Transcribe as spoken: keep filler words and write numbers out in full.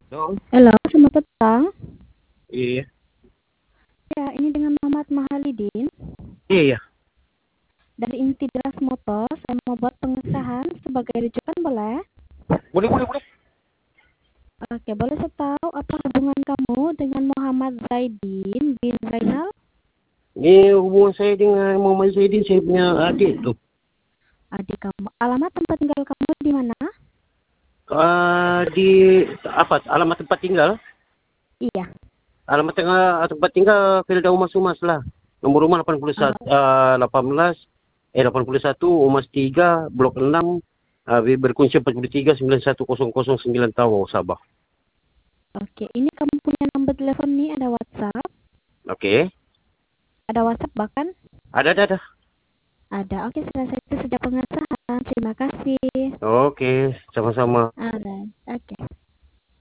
Halo, Halo, selamat petang. iya, Ya, ini dengan Muhammad Mahalidin iya, iya. dari Inti Deras Motor. Saya mau buat pengesahan sebagai rujukan, boleh? Boleh, boleh, boleh. Oke, boleh saya tahu apa hubungan kamu dengan Muhammad Zaidin bin Zainal? Ini hubungan saya dengan Muhammad Zaidin, saya punya adik tuh. Adik kamu. Alamat tempat tinggal kamu di mana? Ah, di apa? Alamat tempat tinggal? Iya. Alamat tengah tempat tinggal Firda Umas Umas lah. Nomor rumah delapan puluh satu, Oh, ah, delapan belas, eh delapan puluh satu Umas tiga, Blok enam, ah, berkunci empat puluh tiga sembilan satu kosong kosong sembilan Tawau, Sabah. oke. Ini kamu punya nomor telepon nih, ada WhatsApp? Oke. Ada WhatsApp bahkan? Ada, ada, ada. Ada. Oke, selesai itu sejak pengesahan. Terima kasih. Oke, sama-sama. Ada. Oke.